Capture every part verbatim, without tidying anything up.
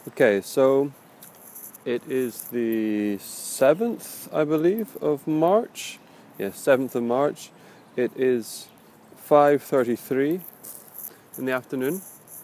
Okay, so it is the seventh, I believe, of March. Yes, seventh of March. It is five thirty-three in the afternoon.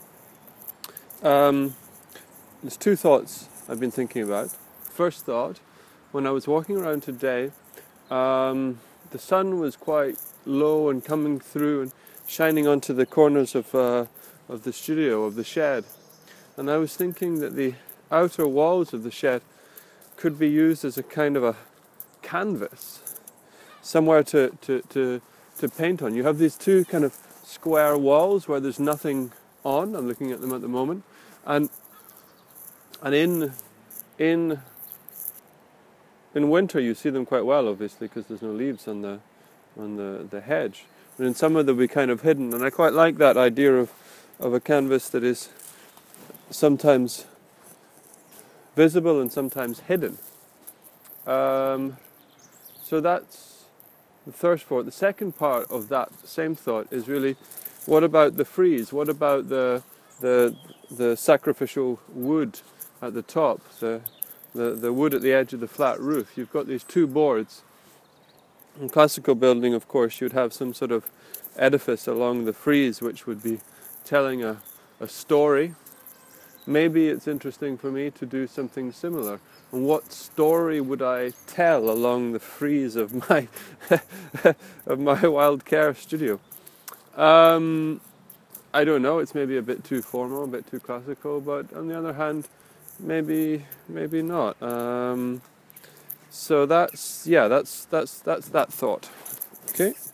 Um, there's two thoughts I've been thinking about. First thought, when I was walking around today, um, the sun was quite low and coming through and shining onto the corners of uh, of the studio, of the shed. And I was thinking that the outer walls of the shed could be used as a kind of a canvas, somewhere to, to, to, to paint on. You have these two kind of square walls where there's nothing on. I'm looking at them at the moment. And and in in in winter you see them quite well, obviously, because there's no leaves on the on the, the hedge. And in summer they'll be kind of hidden. And I quite like that idea of, of a canvas that is sometimes visible and sometimes hidden. Um, so that's the first part. The second part of that same thought is really, what about the frieze? What about the the the sacrificial wood at the top? The the the wood at the edge of the flat roof. You've got these two boards. In classical building, of course, you'd have some sort of edifice along the frieze which would be telling a a story. Maybe it's interesting for me to do something similar. And what story would I tell along the frieze of my of my Wild Care studio? Um, I don't know. It's maybe a bit too formal, a bit too classical. But on the other hand, maybe maybe not. Um, so that's yeah. That's that's that's that thought. Okay.